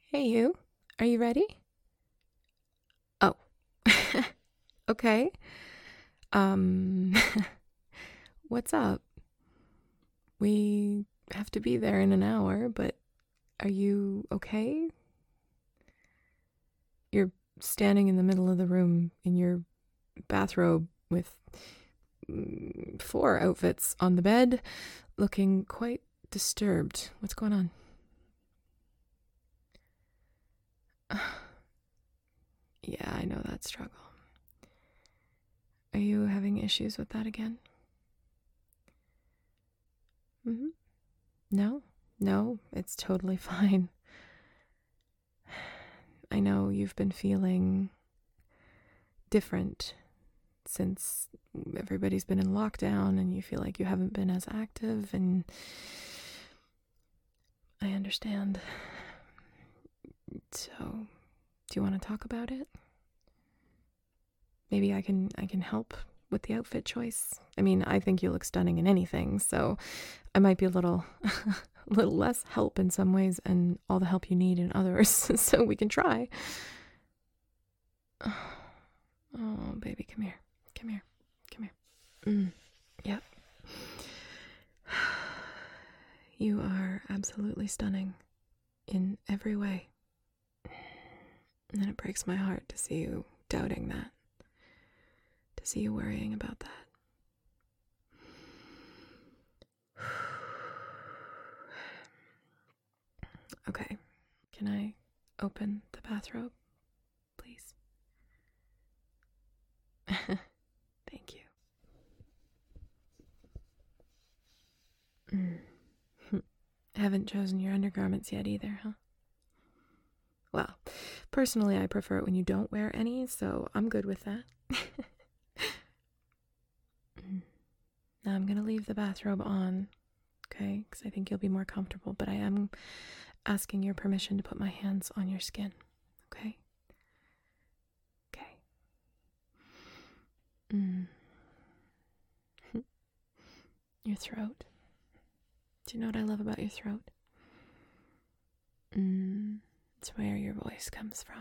Hey, you. Are you ready? Oh, okay. Um, what's up? We have to be there in an hour, but are you okay? You're standing in the middle of the room in your bathrobe with four outfits on the bed, looking quite disturbed. What's going on? Yeah, I know that struggle. Are you having issues with that again? Mm-hmm. No, no, it's totally fine. I know you've been feeling different since everybody's been in lockdown and you feel like you haven't been as active, and I understand. So, do you want to talk about it? Maybe I can help with the outfit choice. I mean, I think you look stunning in anything, so I might be a little a little less help in some ways and all the help you need in others. So we can try. Oh, baby, come here. Come here. Come here. Yep. You are absolutely stunning in every way. And it breaks my heart to see you doubting that, to see you worrying about that. Okay, can I open the bathrobe, please? Thank you. Haven't chosen your undergarments yet either, huh? Well, personally, I prefer it when you don't wear any, so I'm good with that. Now I'm going to leave the bathrobe on, okay? Because I think you'll be more comfortable, but I am asking your permission to put my hands on your skin, okay? Okay. Your throat. Do you know what I love about your throat? It's where your voice comes from.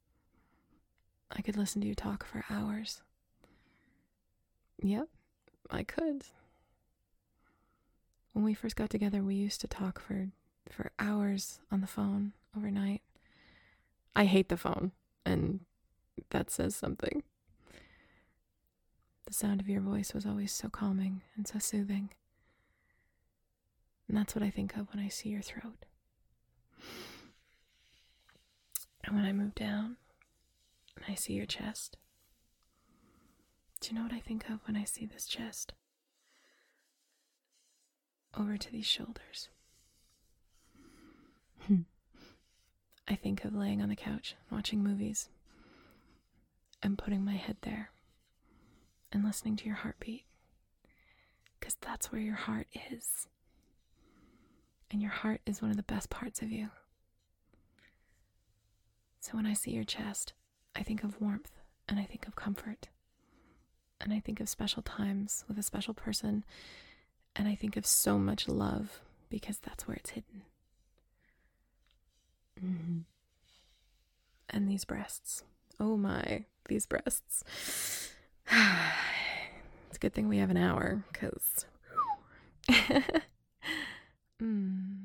I could listen to you talk for hours. Yep, I could. When we first got together, we used to talk for hours on the phone overnight. I hate the phone, and that says something. The sound of your voice was always so calming and so soothing. And that's what I think of when I see your throat. And when I move down and I see your chest, do you know what I think of when I see this chest? Over to these shoulders. I think of laying on the couch, watching movies, and putting my head there and listening to your heartbeat. Because that's where your heart is. And your heart is one of the best parts of you. So when I see your chest, I think of warmth, and I think of comfort, and I think of special times with a special person, and I think of so much love, because that's where it's hidden. And these breasts. Oh my, these breasts. It's a good thing we have an hour, because